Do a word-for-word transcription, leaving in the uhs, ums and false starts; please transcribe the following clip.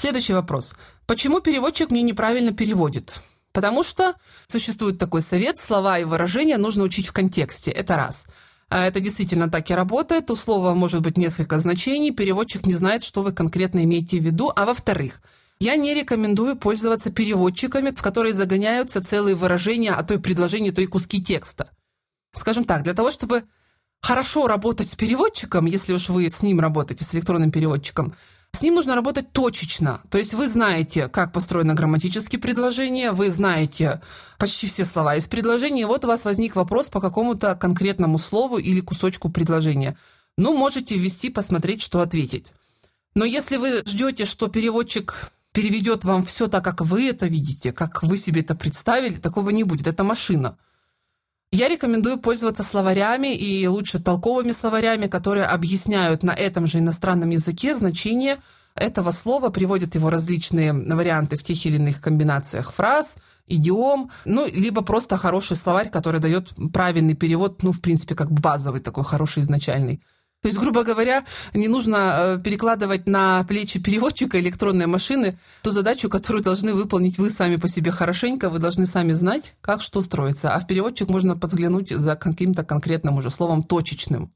Следующий вопрос. Почему переводчик мне неправильно переводит? Потому что существует такой совет, слова и выражения нужно учить в контексте. Это раз. Это действительно так и работает. У слова может быть несколько значений, переводчик не знает, что вы конкретно имеете в виду. А во-вторых, я не рекомендую пользоваться переводчиками, в которые загоняются целые выражения, а то и предложения, то и куски текста. Скажем так, для того, чтобы хорошо работать с переводчиком, если уж вы с ним работаете, с электронным переводчиком, с ним нужно работать точечно. То есть вы знаете, как построено грамматические предложения, вы знаете почти все слова из предложения, и вот у вас возник вопрос по какому-то конкретному слову или кусочку предложения. Ну, можете ввести, посмотреть, что ответить. Но если вы ждете, что переводчик переведет вам все так, как вы это видите, как вы себе это представили, такого не будет. Это машина. Я рекомендую пользоваться словарями и лучше толковыми словарями, которые объясняют на этом же иностранном языке значение этого слова, приводят его различные варианты в тех или иных комбинациях фраз, идиом, ну, либо просто хороший словарь, который дает правильный перевод, ну, в принципе, как базовый такой хороший изначальный. То есть, грубо говоря, не нужно перекладывать на плечи переводчика электронной машины ту задачу, которую должны выполнить вы сами по себе хорошенько, вы должны сами знать, как что строится. А в переводчик можно подглянуть за каким-то конкретным уже словом точечным.